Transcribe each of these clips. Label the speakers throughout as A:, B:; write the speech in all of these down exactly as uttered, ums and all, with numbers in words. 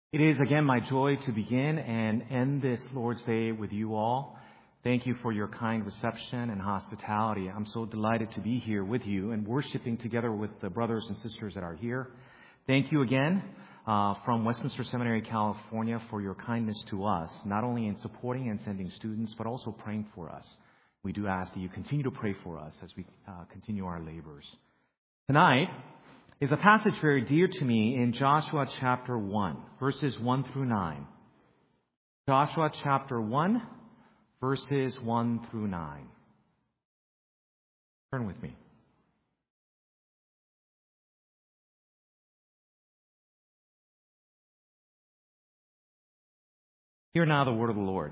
A: It is again my joy to begin and end this Lord's Day with you all. Thank you for your kind reception and hospitality. I'm so delighted to be here with you and worshiping together with the brothers and sisters that are here. Thank you again uh, from Westminster Seminary, California, for your kindness to us, not only in supporting and sending students, but also praying for us. We do ask that you continue to pray for us as we uh, continue our labors. Tonight is a passage very dear to me in Joshua chapter one, verses one through nine. Joshua chapter one, verses one through nine. Turn with me. Hear now the word of the Lord.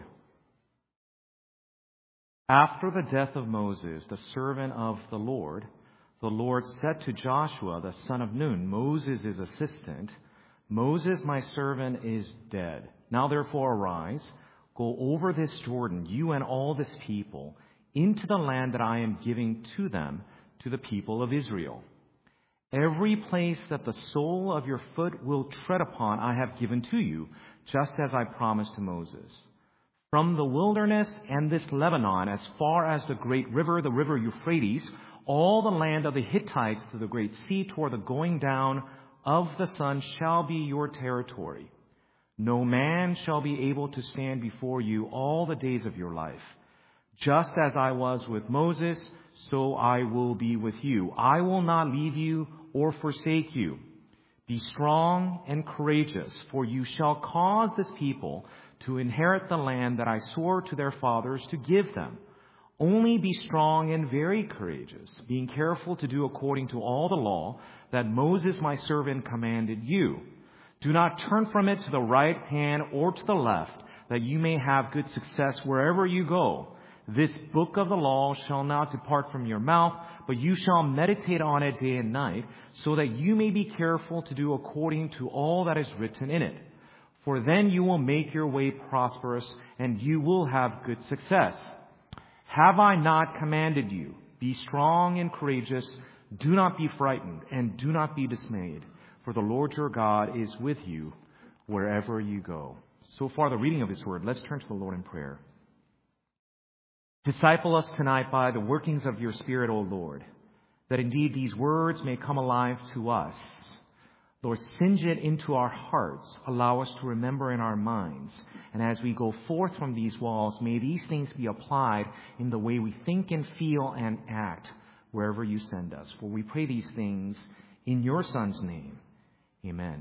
A: After the death of Moses, the servant of the Lord, the Lord said to Joshua, the son of Nun, Moses' assistant, Moses, my servant, is dead. Now therefore arise, go over this Jordan, you and all this people, into the land that I am giving to them, to the people of Israel. Every place that the sole of your foot will tread upon, I have given to you, just as I promised to Moses. From the wilderness and this Lebanon, as far as the great river, the river Euphrates, all the land of the Hittites to the great sea toward the going down of the sun shall be your territory. No man shall be able to stand before you all the days of your life. Just as I was with Moses, so I will be with you. I will not leave you or forsake you. Be strong and courageous, for you shall cause this people to inherit the land that I swore to their fathers to give them. Only be strong and very courageous, being careful to do according to all the law that Moses my servant commanded you. Do not turn from it to the right hand or to the left, that you may have good success wherever you go. This book of the law shall not depart from your mouth, but you shall meditate on it day and night, so that you may be careful to do according to all that is written in it. For then you will make your way prosperous, and you will have good success. Have I not commanded you? Be strong and courageous. Do not be frightened and do not be dismayed, for the Lord your God is with you wherever you go. So far, the reading of His word. Let's turn to the Lord in prayer. Disciple us tonight by the workings of your Spirit, O Lord, that indeed these words may come alive to us. Lord, singe it into our hearts. Allow us to remember in our minds. And as we go forth from these walls, may these things be applied in the way we think and feel and act wherever you send us. For we pray these things in your Son's name. Amen.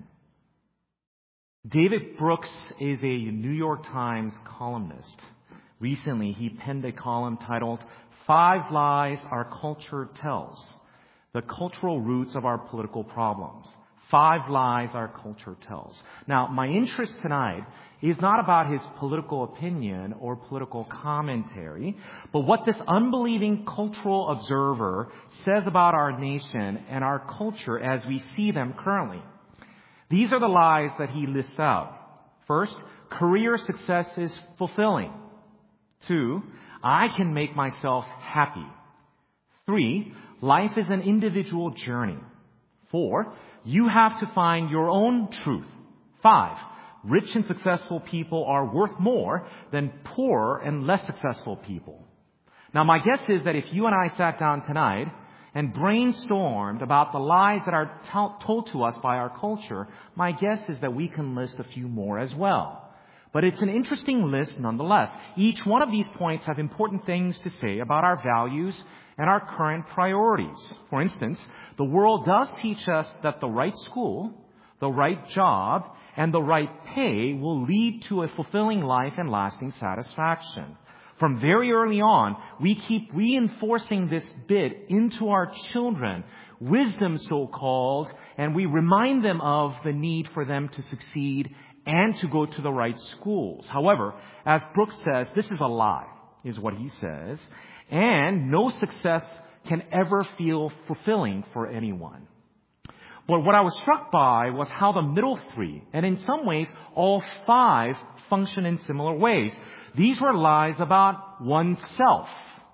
A: David Brooks is a New York Times columnist. Recently, he penned a column titled, Five Lies Our Culture Tells: The Cultural Roots of Our Political Problems. Five lies our culture tells. Now, my interest tonight is not about his political opinion or political commentary, but what this unbelieving cultural observer says about our nation and our culture as we see them currently. These are the lies that he lists out. First, career success is fulfilling. Two, I can make myself happy. Three, life is an individual journey. Four, you have to find your own truth. Five, rich and successful people are worth more than poorer and less successful people. Now, my guess is that if you and I sat down tonight and brainstormed about the lies that are t- told to us by our culture, my guess is that we can list a few more as well. But it's an interesting list nonetheless. Each one of these points have important things to say about our values and our current priorities. For instance, the world does teach us that the right school, the right job, and the right pay will lead to a fulfilling life and lasting satisfaction. From very early on, we keep reinforcing this bit into our children, wisdom so-called, and we remind them of the need for them to succeed and to go to the right schools. However, as Brooks says, this is a lie, is what he says. And no success can ever feel fulfilling for anyone. But what I was struck by was how the middle three, and in some ways all five, function in similar ways. These were lies about oneself.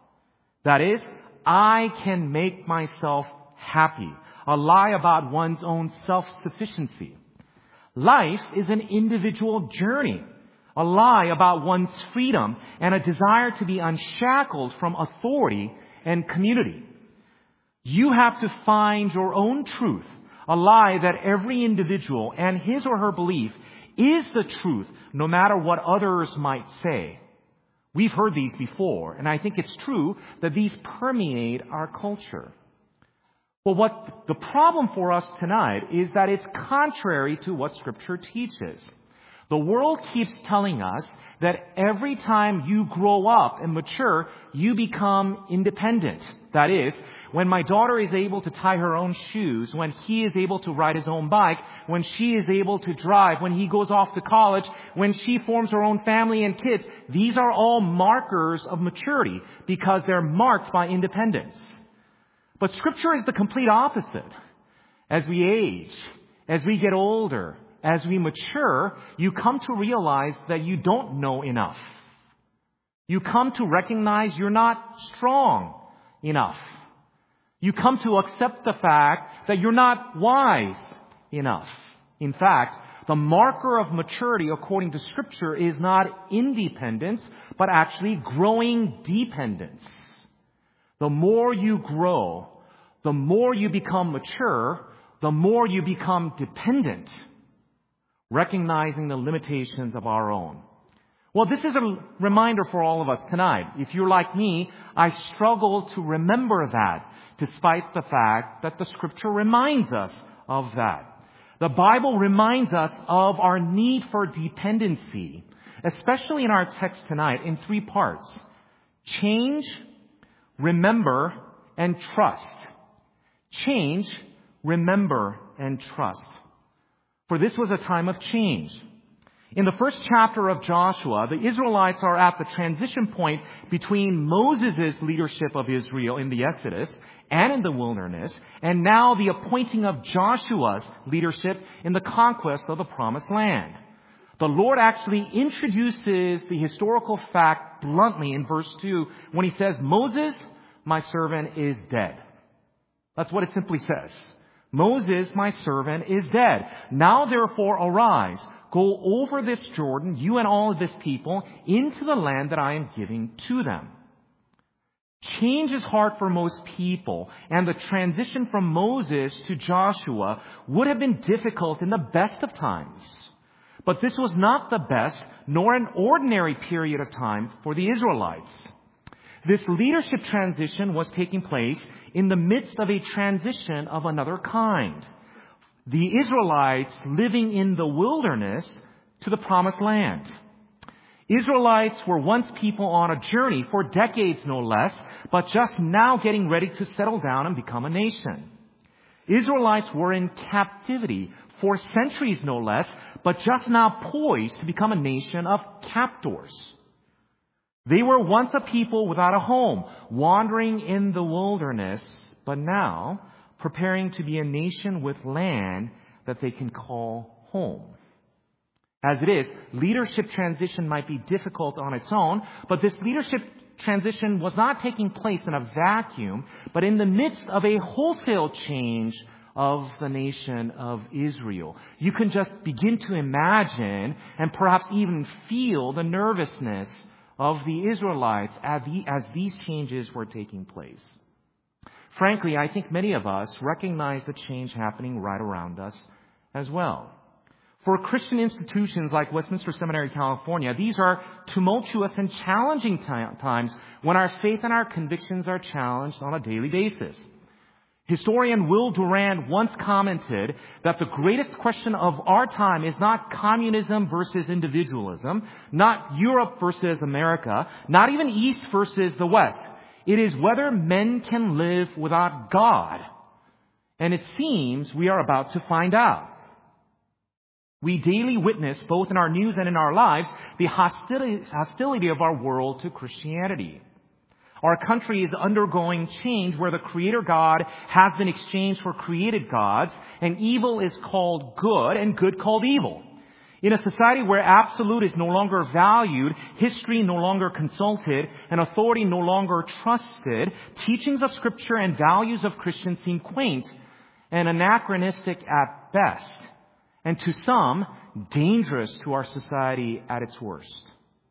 A: That is, I can make myself happy. A lie about one's own self-sufficiency. Life is an individual journey, a lie about one's freedom and a desire to be unshackled from authority and community. You have to find your own truth, a lie that every individual and his or her belief is the truth, no matter what others might say. We've heard these before, and I think it's true that these permeate our culture. Well, what the problem for us tonight is that it's contrary to what Scripture teaches. The world keeps telling us that every time you grow up and mature, you become independent. That is, when my daughter is able to tie her own shoes, when he is able to ride his own bike, when she is able to drive, when he goes off to college, when she forms her own family and kids, these are all markers of maturity because they're marked by independence. But Scripture is the complete opposite. As we age, as we get older, as we mature, you come to realize that you don't know enough. You come to recognize you're not strong enough. You come to accept the fact that you're not wise enough. In fact, the marker of maturity, according to Scripture, is not independence, but actually growing dependence. The more you grow, the more you become mature, the more you become dependent, recognizing the limitations of our own. Well, this is a reminder for all of us tonight. If you're like me, I struggle to remember that, despite the fact that the Scripture reminds us of that. The Bible reminds us of our need for dependency, especially in our text tonight, in three parts: change, remember, and trust. Change, remember, and trust. For this was a time of change. In the first chapter of Joshua, the Israelites are at the transition point between Moses' leadership of Israel in the Exodus and in the wilderness, and now the appointing of Joshua's leadership in the conquest of the Promised Land. The Lord actually introduces the historical fact bluntly in verse two when He says, "Moses, my servant, is dead." That's what it simply says. Moses, my servant, is dead. Now therefore arise, go over this Jordan, you and all of this people, into the land that I am giving to them. Change is hard for most people, and the transition from Moses to Joshua would have been difficult in the best of times. But this was not the best, nor an ordinary period of time for the Israelites. This leadership transition was taking place in the midst of a transition of another kind. The Israelites living in the wilderness to the Promised Land. Israelites were once people on a journey for decades no less, but just now getting ready to settle down and become a nation. Israelites were in captivity for centuries no less, but just now poised to become a nation of captors. They were once a people without a home, wandering in the wilderness, but now preparing to be a nation with land that they can call home. As it is, leadership transition might be difficult on its own, but this leadership transition was not taking place in a vacuum, but in the midst of a wholesale change of the nation of Israel. You can just begin to imagine and perhaps even feel the nervousness of the Israelites as, the, as these changes were taking place. Frankly, I think many of us recognize the change happening right around us as well. For Christian institutions like Westminster Seminary, California, these are tumultuous and challenging t- times when our faith and our convictions are challenged on a daily basis. Historian Will Durant once commented that the greatest question of our time is not communism versus individualism, not Europe versus America, not even East versus the West. It is whether men can live without God. And it seems we are about to find out. We daily witness, both in our news and in our lives, the hostility, hostility of our world to Christianity. Our country is undergoing change where the Creator God has been exchanged for created gods, and evil is called good and good called evil. In a society where absolute is no longer valued, history no longer consulted, and authority no longer trusted, teachings of Scripture and values of Christians seem quaint and anachronistic at best. and to some, dangerous to our society at its worst.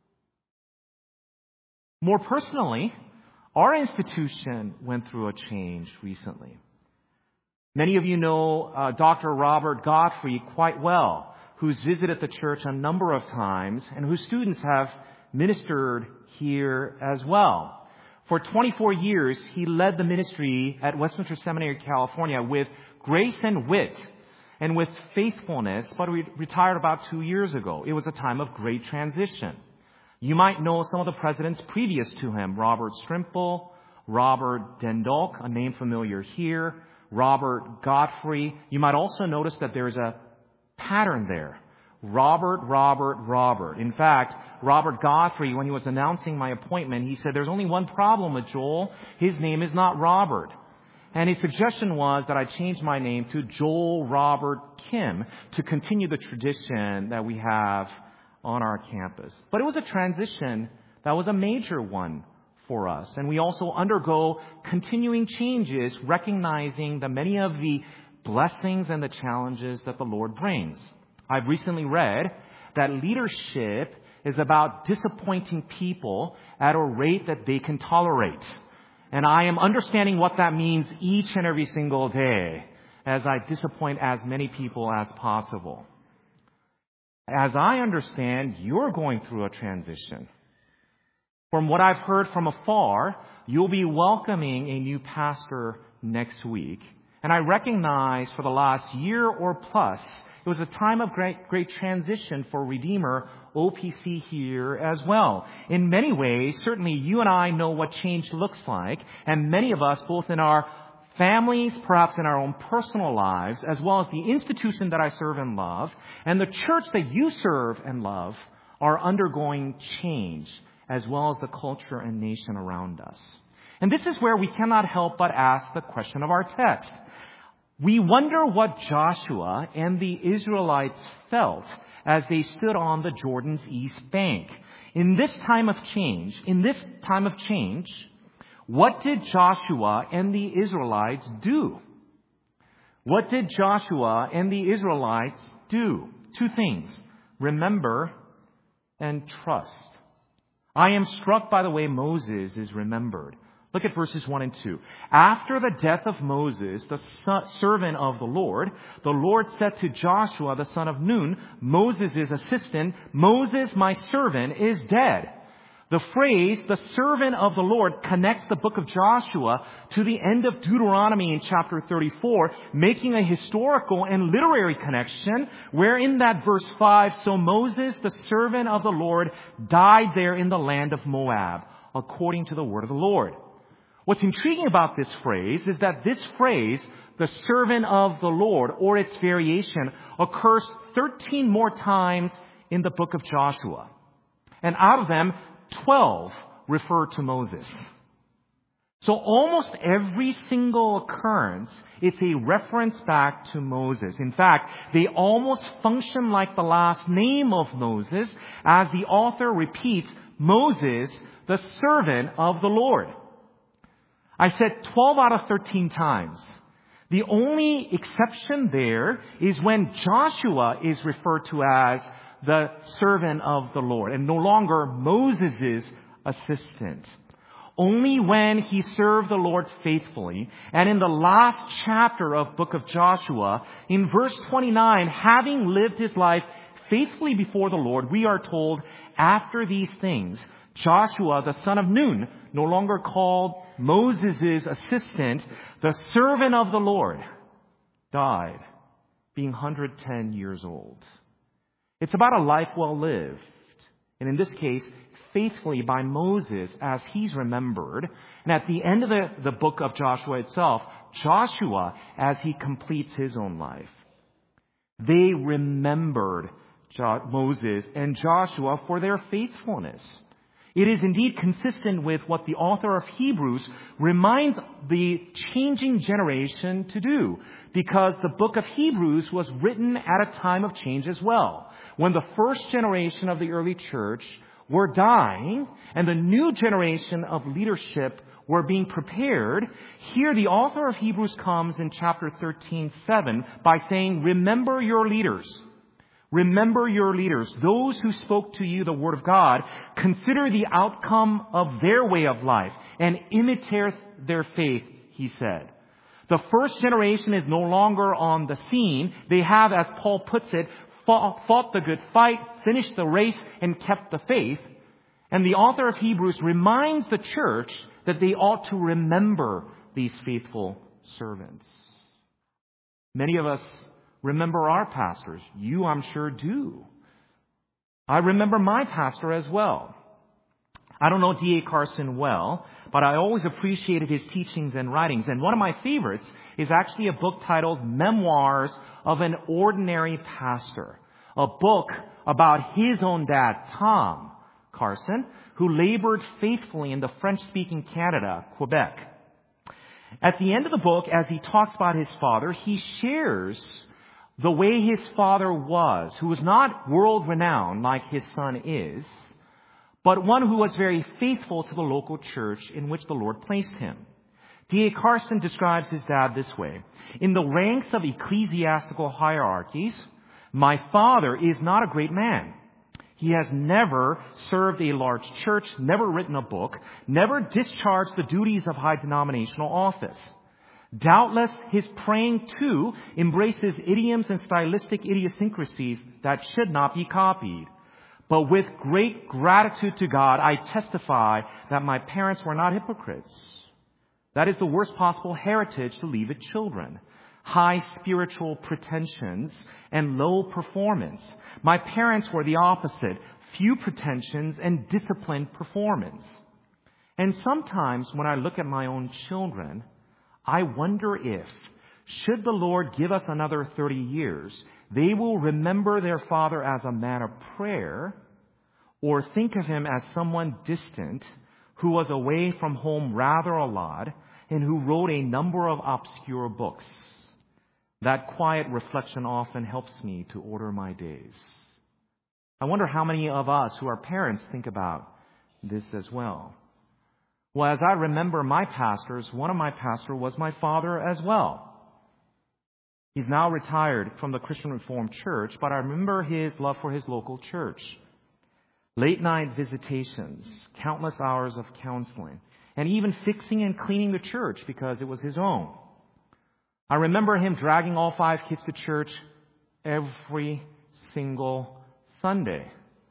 A: More personally, our institution went through a change recently. Many of you know uh, Doctor Robert Godfrey quite well, who's visited the church a number of times and whose students have ministered here as well. For twenty-four years, he led the ministry at Westminster Seminary, California with grace and wit and with faithfulness, but he retired about two years ago. It was a time of great transition. You might know some of the presidents previous to him: Robert Strimple, Robert Dendolk, a name familiar here, Robert Godfrey. You might also notice that there's a pattern there. Robert, Robert, Robert. In fact, Robert Godfrey, when he was announcing my appointment, he said, "There's only one problem with Joel. His name is not Robert." And his suggestion was that I change my name to Joel Robert Kim to continue the tradition that we have on our campus. But it was a transition that was a major one for us. And we also undergo continuing changes, recognizing the many of the blessings and the challenges that the Lord brings. I've recently read that leadership is about disappointing people at a rate that they can tolerate. And I am understanding what that means each and every single day as I disappoint as many people as possible. As I understand, you're going through a transition. From what I've heard from afar, you'll be welcoming a new pastor next week. And I recognize for the last year or plus, it was a time of great, great transition for Redeemer O P C here as well. In many ways, certainly you and I know what change looks like, and many of us, both in our families, perhaps in our own personal lives, as well as the institution that I serve and love, and the church that you serve and love, are undergoing change, as well as the culture and nation around us. And this is where we cannot help but ask the question of our text. We wonder what Joshua and the Israelites felt as they stood on the Jordan's east bank. In this time of change, in this time of change, what did Joshua and the Israelites do? What did Joshua and the Israelites do? Two things: remember and trust. I am struck by the way Moses is remembered. Look at verses one and two. After the death of Moses, the servant of the Lord, the Lord said to Joshua, the son of Nun, Moses' assistant, "Moses, my servant, is dead." The phrase, "the servant of the Lord," connects the book of Joshua to the end of Deuteronomy in chapter thirty-four, making a historical and literary connection, where in that verse five, "So Moses, the servant of the Lord, died there in the land of Moab, according to the word of the Lord." What's intriguing about this phrase is that this phrase, "the servant of the Lord," or its variation, occurs thirteen more times in the book of Joshua. And out of them, twelve refer to Moses. So almost every single occurrence is a reference back to Moses. In fact, they almost function like the last name of Moses, as the author repeats, "Moses, the servant of the Lord." I said twelve out of thirteen times. The only exception there is when Joshua is referred to as the servant of the Lord and no longer Moses' assistant. Only when he served the Lord faithfully. And in the last chapter of book of Joshua, in verse twenty-nine, having lived his life faithfully before the Lord, we are told, after these things, Joshua, the son of Nun, no longer called Moses' assistant, the servant of the Lord, died, being one hundred ten years old. It's about a life well lived, and in this case, faithfully by Moses as he's remembered. And at the end of the, the book of Joshua itself, Joshua as he completes his own life. They remembered jo- Moses and Joshua for their faithfulness. It is indeed consistent with what the author of Hebrews reminds the changing generation to do, because the book of Hebrews was written at a time of change as well, when the first generation of the early church were dying and the new generation of leadership were being prepared, here the author of Hebrews comes in chapter thirteen, seven by saying, remember your leaders. Remember your leaders, those who spoke to you the word of God. Consider the outcome of their way of life and imitate their faith, he said. The first generation is no longer on the scene. They have, as Paul puts it, fought, fought the good fight, finished the race, and kept the faith. And the author of Hebrews reminds the church that they ought to remember these faithful servants. Many of us remember our pastors. You, I'm sure, do. I remember my pastor as well. I don't know D A Carson well, but I always appreciated his teachings and writings. And one of my favorites is actually a book titled Memoirs of an Ordinary Pastor, a book about his own dad, Tom Carson, who labored faithfully in the French-speaking Canada, Quebec. At the end of the book, as he talks about his father, he shares the way his father was, who was not world-renowned like his son is, but one who was very faithful to the local church in which the Lord placed him. D A Carson describes his dad this way. In the ranks of ecclesiastical hierarchies, my father is not a great man. He has never served a large church, never written a book, never discharged the duties of high denominational office. Doubtless, his praying, too, embraces idioms and stylistic idiosyncrasies that should not be copied. But with great gratitude to God, I testify that my parents were not hypocrites. That is the worst possible heritage to leave its children. High spiritual pretensions and low performance. My parents were the opposite. Few pretensions and disciplined performance. And sometimes when I look at my own children, I wonder if, should the Lord give us another thirty years, they will remember their father as a man of prayer, or think of him as someone distant who was away from home rather a lot and who wrote a number of obscure books. That quiet reflection often helps me to order my days. I wonder how many of us who are parents think about this as well. Well, as I remember my pastors, one of my pastors was my father as well. He's now retired from the Christian Reformed Church, but I remember his love for his local church. Late night visitations, countless hours of counseling, and even fixing and cleaning the church because it was his own. I remember him dragging all five kids to church every single Sunday.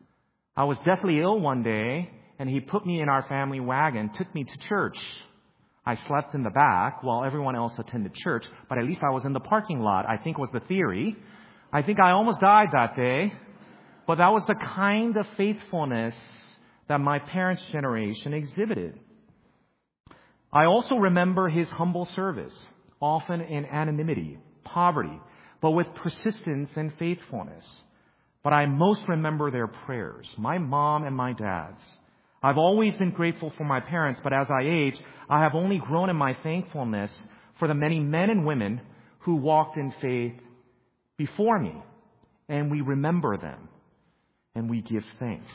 A: I was deathly ill one day, and he put me in our family wagon, took me to church. I slept in the back while everyone else attended church, but at least I was in the parking lot, I think was the theory. I think I almost died that day, but that was the kind of faithfulness that my parents' generation exhibited. I also remember his humble service, often in anonymity, poverty, but with persistence and faithfulness. But I most remember their prayers, my mom and my dad's. I've always been grateful for my parents, but as I age, I have only grown in my thankfulness for the many men and women who walked in faith before me. And we remember them, and we give thanks.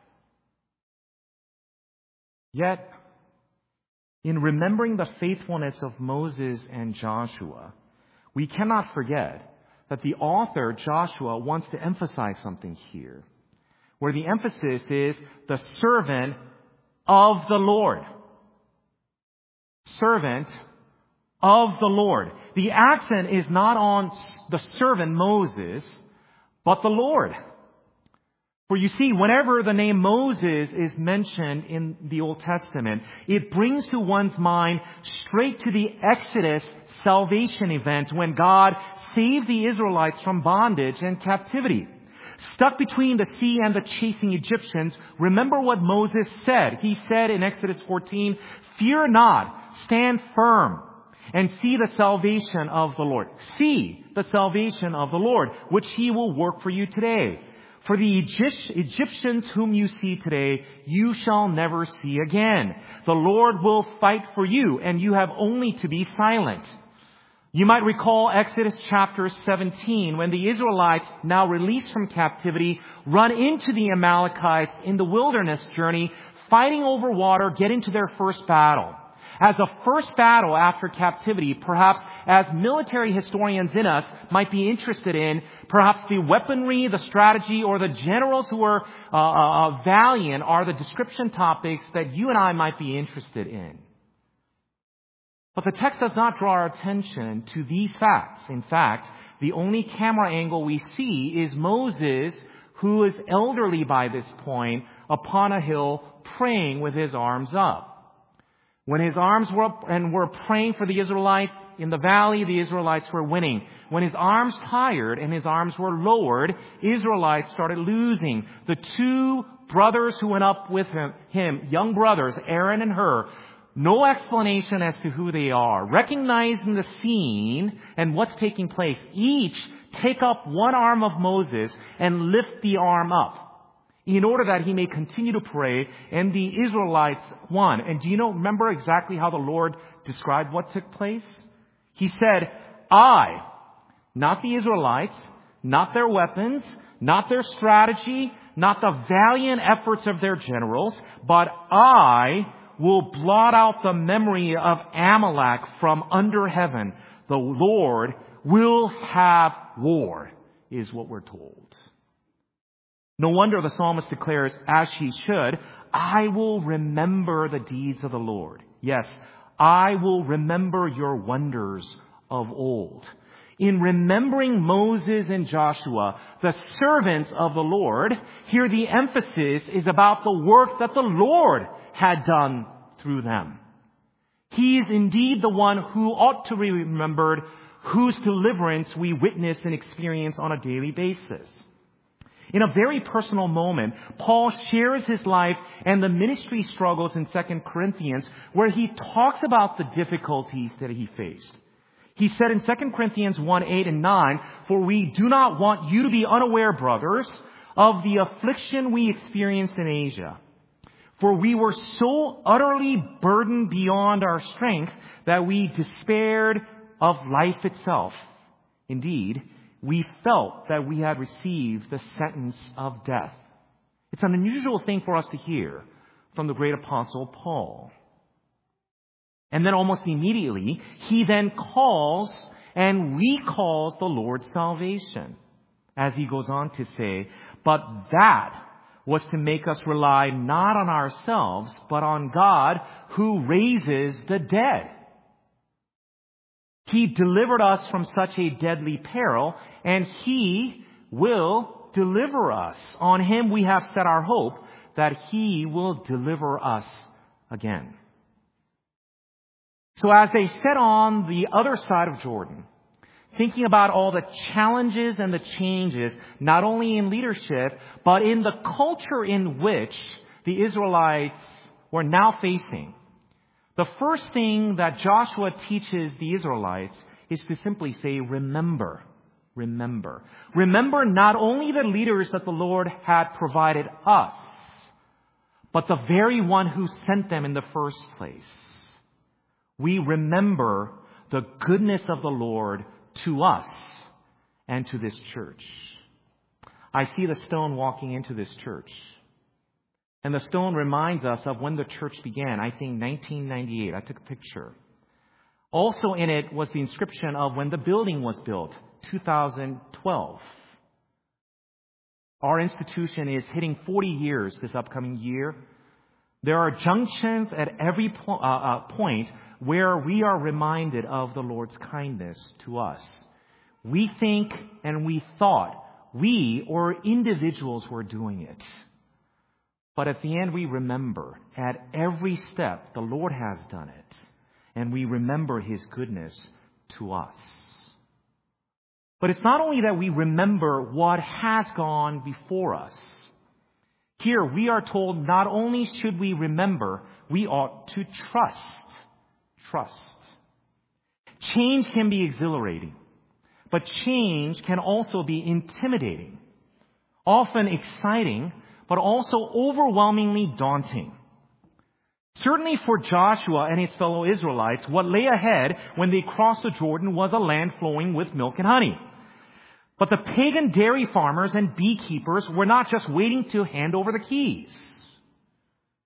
A: Yet, in remembering the faithfulness of Moses and Joshua, we cannot forget that the author, Joshua, wants to emphasize something here, where the emphasis is the servant of the Lord. Servant of the Lord. The accent is not on the servant Moses, but the Lord. For you see, whenever the name Moses is mentioned in the Old Testament, it brings to one's mind straight to the Exodus salvation event when God saved the Israelites from bondage and captivity. Stuck between the sea and the chasing Egyptians, remember what Moses said. He said in Exodus fourteen, "Fear not, stand firm, and see the salvation of the Lord." See the salvation of the Lord, which He will work for you today. For the Egyptians whom you see today, you shall never see again. The Lord will fight for you, and you have only to be silent. You might recall Exodus chapter seventeen, when the Israelites, now released from captivity, run into the Amalekites in the wilderness journey, fighting over water, get into their first battle. as a first battle after captivity, perhaps as military historians in us might be interested in, perhaps the weaponry, the strategy, or the generals who were uh, uh, valiant are the description topics that you and I might be interested in. But the text does not draw our attention to these facts. In fact, the only camera angle we see is Moses, who is elderly by this point, upon a hill praying with his arms up. When his arms were up and were praying for the Israelites in the valley, the Israelites were winning. When his arms tired and his arms were lowered, Israelites started losing. The two brothers who went up with him, him, young brothers, Aaron and Hur, no explanation as to who they are. Recognizing the scene and what's taking place, each take up one arm of Moses and lift the arm up, in order that he may continue to pray, and the Israelites won. And do you know, remember exactly how the Lord described what took place? He said, I, not the Israelites, not their weapons, not their strategy, not the valiant efforts of their generals, but I will blot out the memory of Amalek from under heaven. The Lord will have war, is what we're told. No wonder the psalmist declares, as he should, I will remember the deeds of the Lord. Yes, I will remember your wonders of old. In remembering Moses and Joshua, the servants of the Lord, here the emphasis is about the work that the Lord had done through them. He is indeed the one who ought to be remembered, whose deliverance we witness and experience on a daily basis. In a very personal moment, Paul shares his life and the ministry struggles in Second Corinthians, where he talks about the difficulties that he faced. He said in Second Corinthians one, eight and nine, for we do not want you to be unaware, brothers, of the affliction we experienced in Asia. For we were so utterly burdened beyond our strength that we despaired of life itself. Indeed, we felt that we had received the sentence of death. It's an unusual thing for us to hear from the great apostle Paul. And then almost immediately, he then calls and recalls the Lord's salvation. As he goes on to say, but that was to make us rely not on ourselves, but on God who raises the dead. He delivered us from such a deadly peril, and He will deliver us. On Him we have set our hope that He will deliver us again. So as they sat on the other side of Jordan, thinking about all the challenges and the changes, not only in leadership, but in the culture in which the Israelites were now facing, the first thing that Joshua teaches the Israelites is to simply say, remember, remember. Remember not only the leaders that the Lord had provided us, but the very one who sent them in the first place. We remember the goodness of the Lord to us and to this church. I see the stone walking into this church. And the stone reminds us of when the church began, I think nineteen ninety-eight. I took a picture. Also in it was the inscription of when the building was built, two thousand twelve. Our institution is hitting forty years this upcoming year. There are junctions at every po- uh, uh, point where we are reminded of the Lord's kindness to us. We think and we thought we or individuals were doing it. But at the end, we remember at every step the Lord has done it. And we remember His goodness to us. But it's not only that we remember what has gone before us. Here we are told not only should we remember, we ought to trust. Trust. Change can be exhilarating. But change can also be intimidating. Often exciting, but also overwhelmingly daunting. Certainly for Joshua and his fellow Israelites, what lay ahead when they crossed the Jordan was a land flowing with milk and honey. But the pagan dairy farmers and beekeepers were not just waiting to hand over the keys.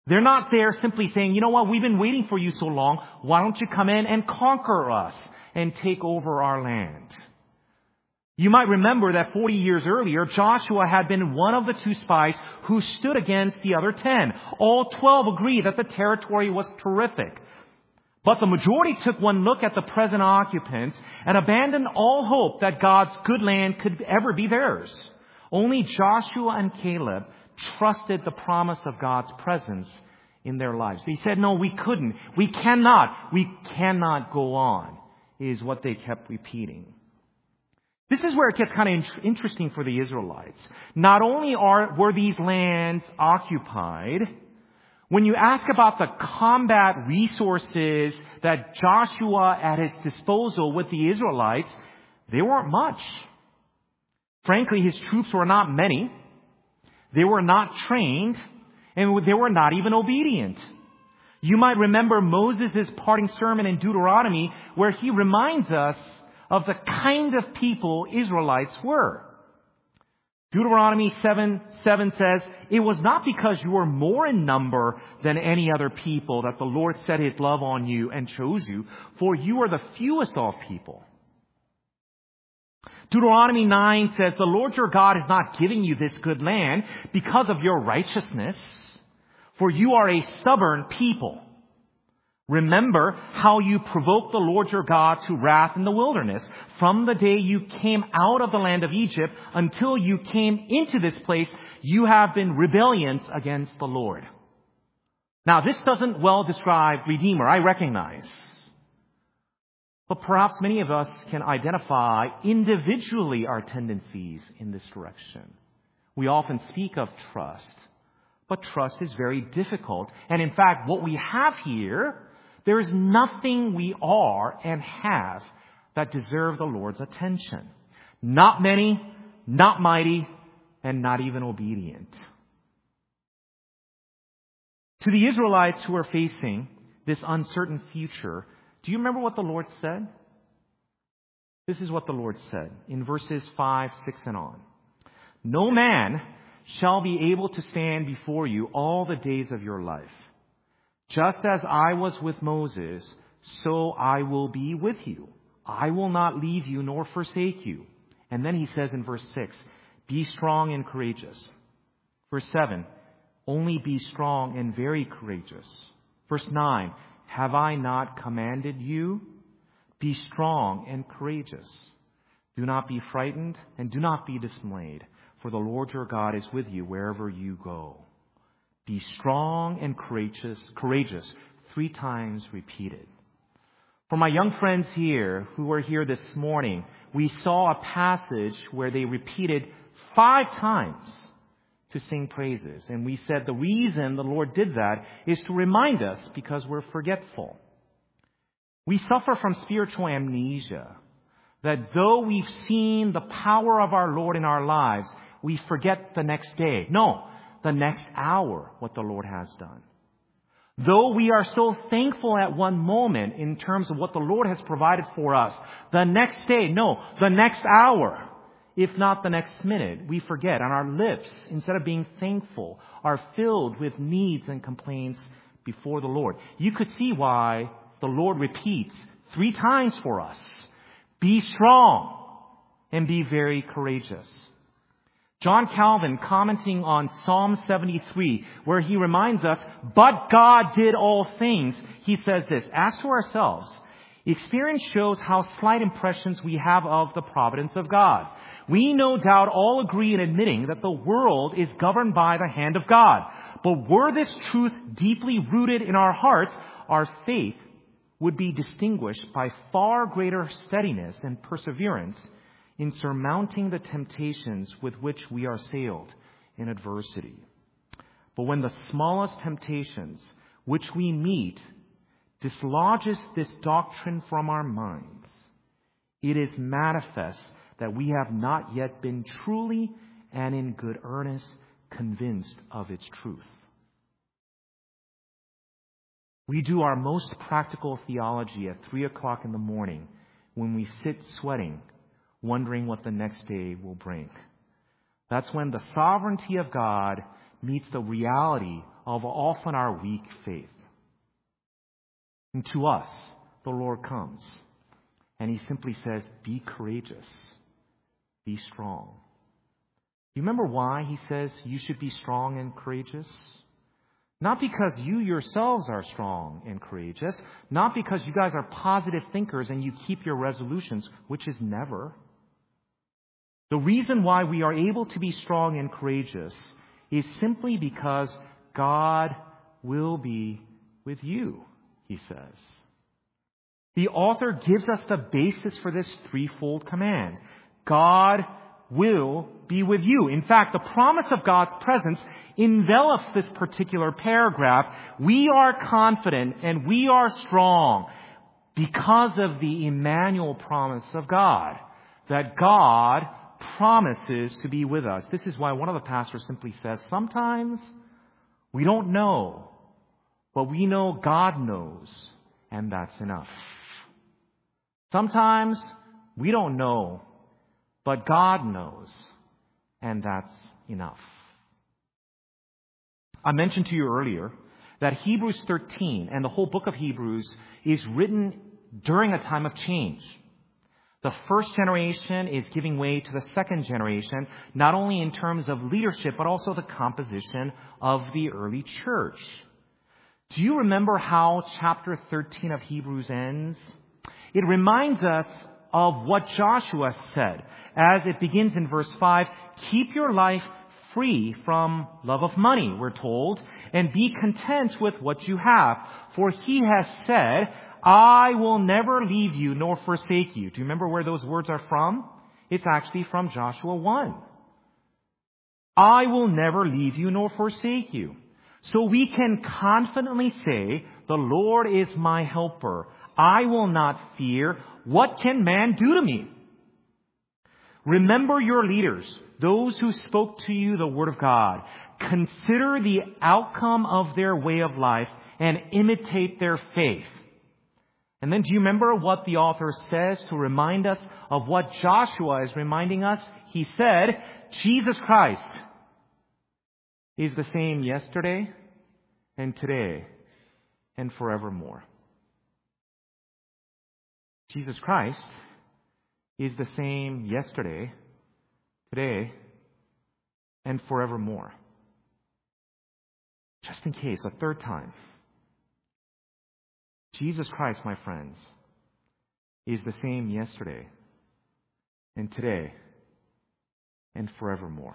A: They're not there simply saying, you know what, we've been waiting for you so long. Why don't you come in and conquer us and take over our land? You might remember that forty years earlier, Joshua had been one of the two spies who stood against the other ten. All twelve agreed that the territory was terrific. But the majority took one look at the present occupants and abandoned all hope that God's good land could ever be theirs. Only Joshua and Caleb trusted the promise of God's presence in their lives. They said, no, we couldn't. We cannot. We cannot go on, is what they kept repeating. This is where it gets kind of interesting for the Israelites. Not only are were these lands occupied, when you ask about the combat resources that Joshua at his disposal with the Israelites, they weren't much. Frankly, his troops were not many. They were not trained, and they were not even obedient. You might remember Moses' parting sermon in Deuteronomy, where he reminds us of the kind of people Israelites were. Deuteronomy seven seven says, "It was not because you were more in number than any other people that the Lord set his love on you and chose you, for you are the fewest of people." Deuteronomy nine says, "The Lord your God is not giving you this good land because of your righteousness, for you are a stubborn people. Remember how you provoked the Lord your God to wrath in the wilderness from the day you came out of the land of Egypt until you came into this place. You have been rebellious against the Lord." Now, this doesn't well describe Redeemer, I recognize. But perhaps many of us can identify individually our tendencies in this direction. We often speak of trust, but trust is very difficult. And in fact, what we have here, there is nothing we are and have that deserve the Lord's attention. Not many, not mighty, and not even obedient. To the Israelites who are facing this uncertain future, do you remember what the Lord said? This is what the Lord said in verses five, six, and on. "No man shall be able to stand before you all the days of your life. Just as I was with Moses, so I will be with you. I will not leave you nor forsake you." And then he says in verse six, "Be strong and courageous." Verse seven, "Only be strong and very courageous." Verse nine, "Have I not commanded you? Be strong and courageous. Do not be frightened and do not be dismayed, for the Lord your God is with you wherever you go." Be strong and courageous, courageous, three times repeated. For my young friends here who were here this morning, we saw a passage where they repeated five times to sing praises. And we said the reason the Lord did that is to remind us because we're forgetful. We suffer from spiritual amnesia, that though we've seen the power of our Lord in our lives, we forget the next day. No, the next hour what the Lord has done. Though we are so thankful at one moment in terms of what the Lord has provided for us, the next day, no, the next hour, if not the next minute, we forget. And our lips, instead of being thankful, are filled with needs and complaints before the Lord. You could see why the Lord repeats three times for us, "Be strong and be very courageous." John Calvin, commenting on Psalm seventy-three, where he reminds us, "But God did all things," he says this, "As to ourselves, experience shows how slight impressions we have of the providence of God. We no doubt all agree in admitting that the world is governed by the hand of God. But were this truth deeply rooted in our hearts, our faith would be distinguished by far greater steadiness and perseverance in surmounting the temptations with which we are assailed in adversity. But when the smallest temptations which we meet dislodges this doctrine from our minds, it is manifest that we have not yet been truly and in good earnest convinced of its truth." We do our most practical theology at three o'clock in the morning when we sit sweating, wondering what the next day will bring. That's when the sovereignty of God meets the reality of often our weak faith. And to us, the Lord comes, and He simply says, be courageous, be strong. You remember why He says you should be strong and courageous? Not because you yourselves are strong and courageous, not because you guys are positive thinkers and you keep your resolutions, which is never. The reason why we are able to be strong and courageous is simply because God will be with you, He says. The author gives us the basis for this threefold command. God will be with you. In fact, the promise of God's presence envelops this particular paragraph. We are confident and we are strong because of the Emmanuel promise of God, that God promises to be with us. This is why one of the pastors simply says, sometimes we don't know, but we know God knows, and that's enough. Sometimes we don't know, but God knows, and that's enough. I mentioned to you earlier that Hebrews thirteen and the whole book of Hebrews is written during a time of change. The first generation is giving way to the second generation, not only in terms of leadership, but also the composition of the early church. Do you remember how chapter thirteen of Hebrews ends? It reminds us of what Joshua said, as it begins in verse five, keep your life free from love of money, we're told, and be content with what you have. For He has said, I will never leave you nor forsake you. Do you remember where those words are from? It's actually from Joshua one. I will never leave you nor forsake you. So we can confidently say, the Lord is my helper. I will not fear. What can man do to me? Remember your leaders, those who spoke to you the word of God. Consider the outcome of their way of life and imitate their faith. And then do you remember what the author says to remind us of what Joshua is reminding us? He said, Jesus Christ is the same yesterday and today and forevermore. Jesus Christ is the same yesterday, today, and forevermore. Just in case, a third time. Jesus Christ, my friends, is the same yesterday, and today, and forevermore.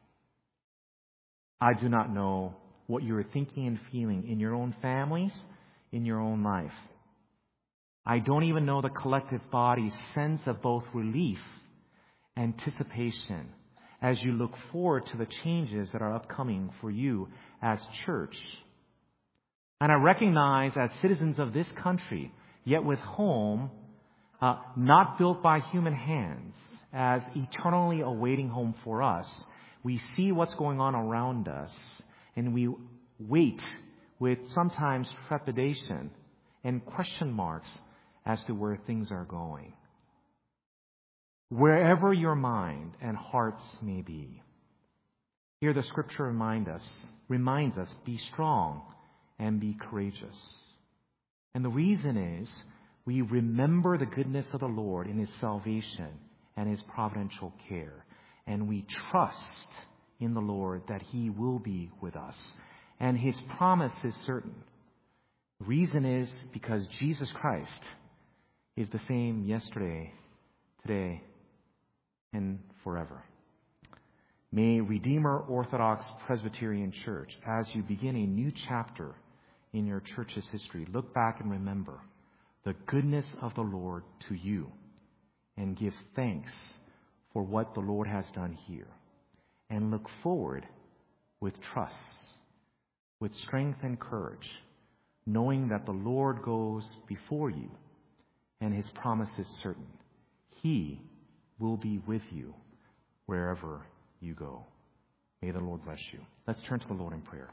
A: I do not know what you are thinking and feeling in your own families, in your own life. I don't even know the collective body's sense of both relief, anticipation, as you look forward to the changes that are upcoming for you as church. And I recognize as citizens of this country, yet with home, uh, not built by human hands, as eternally awaiting home for us, we see what's going on around us, and we wait with sometimes trepidation and question marks as to where things are going. Wherever your mind and hearts may be, here the scripture remind us, reminds us, be strong and be courageous. And the reason is we remember the goodness of the Lord in His salvation and His providential care. And we trust in the Lord that He will be with us. And His promise is certain. The reason is because Jesus Christ is the same yesterday, today, and forever. May Redeemer Orthodox Presbyterian Church, as you begin a new chapter in your church's history, look back and remember the goodness of the Lord to you and give thanks for what the Lord has done here. And look forward with trust, with strength and courage, knowing that the Lord goes before you and His promise is certain. He will be with you wherever you go. May the Lord bless you. Let's turn to the Lord in prayer.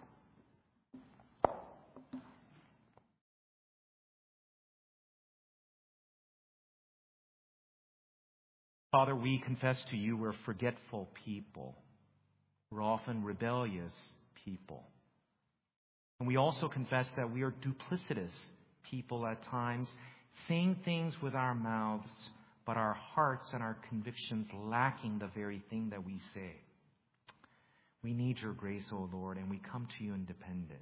A: Father, we confess to you we're forgetful people. We're often rebellious people. And we also confess that we are duplicitous people at times, saying things with our mouths, but our hearts and our convictions lacking the very thing that we say. We need your grace, O Lord, and we come to you in dependence.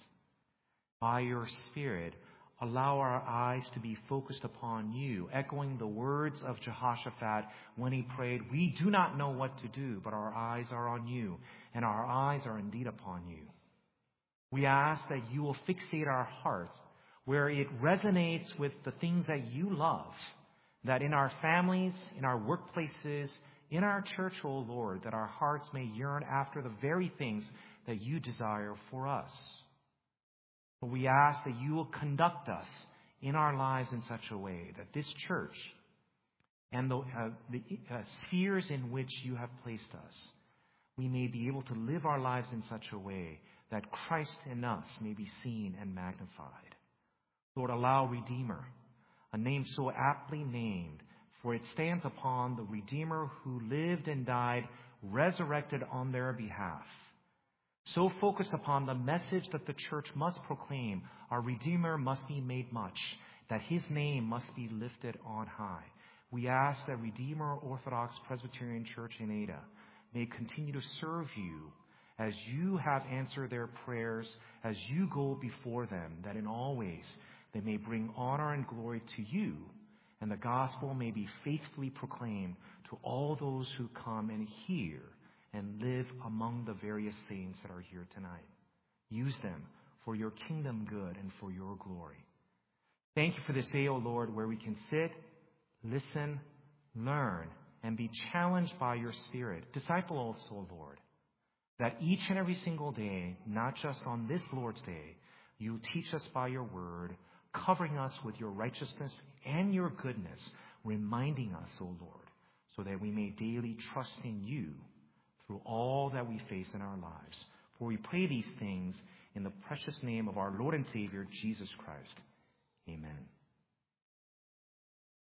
A: By your Spirit, allow our eyes to be focused upon you, echoing the words of Jehoshaphat when he prayed, "We do not know what to do, but our eyes are on you, and our eyes are indeed upon you." We ask that you will fixate our hearts where it resonates with the things that you love, that in our families, in our workplaces, in our church, O Lord, that our hearts may yearn after the very things that you desire for us. But we ask that you will conduct us in our lives in such a way that this church and the, uh, the uh, spheres in which you have placed us, we may be able to live our lives in such a way that Christ in us may be seen and magnified. Lord, allow Redeemer, a name so aptly named, for it stands upon the Redeemer who lived and died, resurrected on their behalf. So focused upon the message that the church must proclaim, our Redeemer must be made much, that his name must be lifted on high. We ask that Redeemer Orthodox Presbyterian Church in Ada may continue to serve you as you have answered their prayers, as you go before them, that in all ways they may bring honor and glory to you, and the gospel may be faithfully proclaimed to all those who come and hear and live among the various saints that are here tonight. Use them for your kingdom good and for your glory. Thank you for this day, O Lord, where we can sit, listen, learn, and be challenged by your Spirit. Disciple also, Lord, that each and every single day, not just on this Lord's Day, you teach us by your word, covering us with your righteousness and your goodness, reminding us, O Lord, so that we may daily trust in you through all that we face in our lives. For we pray these things in the precious name of our Lord and Savior, Jesus Christ. Amen.